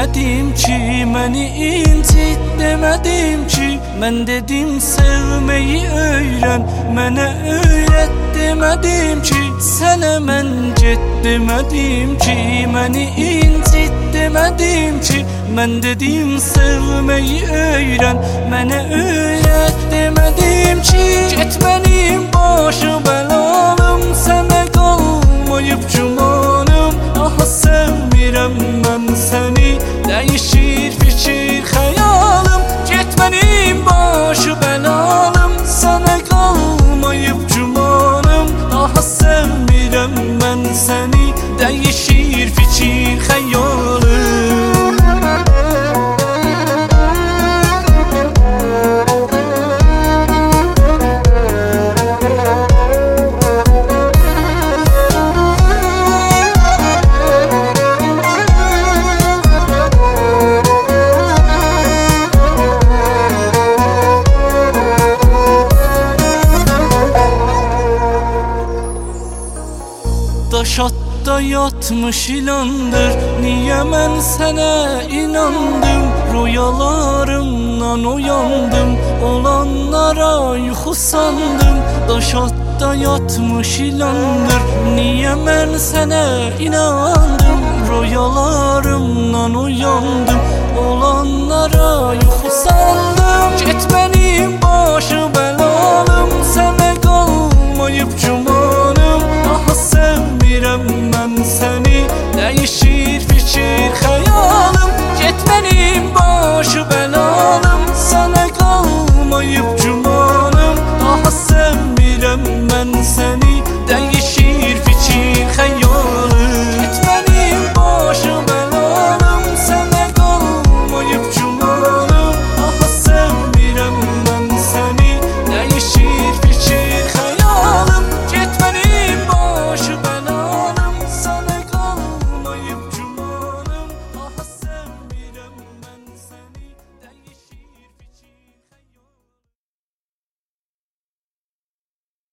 demedim ki, məni incit demedim ki. Mən dedim sevmeyi öğren, mənə öğret demedim ki. Sənə mən get demedim ki, məni incit demedim ki. Mən dedim sevmeyi öğren, mənə öğret demedim ki. Getmənim başı bəlalım, sənə qalmayıb cumanım. Aha sevmirəm mən səni, dəyişir fikir xəyalım. Getmənim başı bəlalım, sənə qalmayıb cumanım. Aha sevmirəm mən səni, dəyişir fikir xəyalım. Daşatda yatmış ilandır, niye mən sənə inandım? Rüyalarımdan uyandım, olanlara yuxu sandım. Daşatda yatmış ilandır, niye mən sənə inandım? Rüyalarımdan uyandım, olanlara yuxu sandım. Getməni